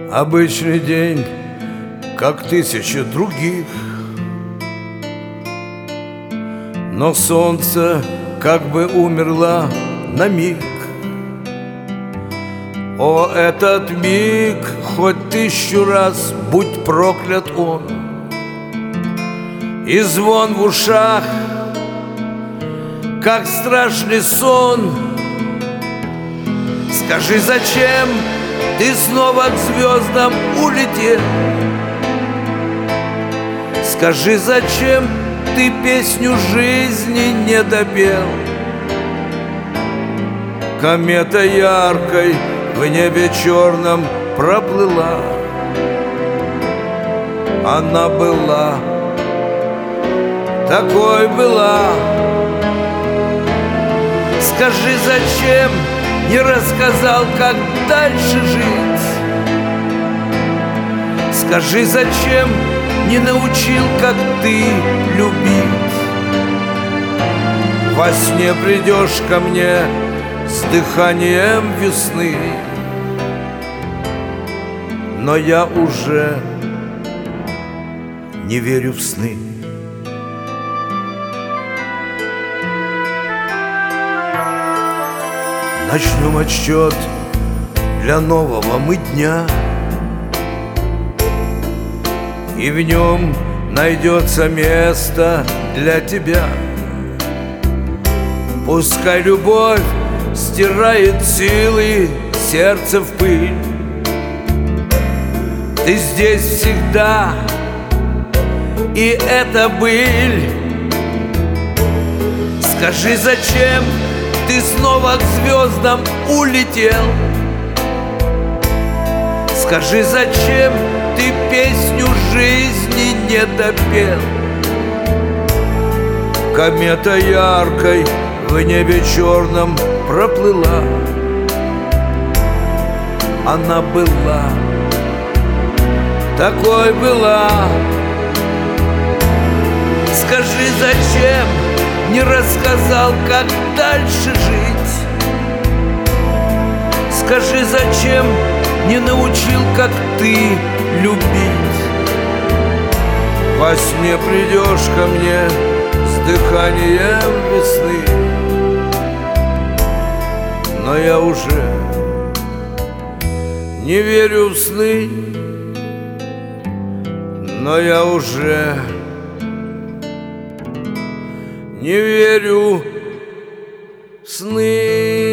Обычный день, как тысячи других, но солнце как бы умерло на миг. О, этот миг, хоть 1000 раз будь проклят он, и звон в ушах, как страшный сон. Скажи, зачем ты снова к звездам улетел? Скажи, зачем ты песню жизни не допел? Комета яркой в небе черном проплыла. Она была, такой была. Скажи, зачем не рассказал, как дальше жить? Скажи, зачем не научил, как ты любить? Во сне придешь ко мне с дыханием весны, но я уже не верю в сны. Начнем отсчет для нового мы дня, и в нем найдется место для тебя. Пускай любовь стирает силы сердце в пыль, ты здесь всегда, и это быль. Скажи, зачем ты снова к звездам улетел? Скажи, зачем ты песню жизни не допел? Комета яркой в небе черном проплыла. Она была, такой была. Скажи, зачем не рассказал, как дальше жить? Скажи, зачем не научил, как ты любить? Во сне придешь ко мне с дыханием весны, но я уже не верю в сны, но я уже не верю в сны.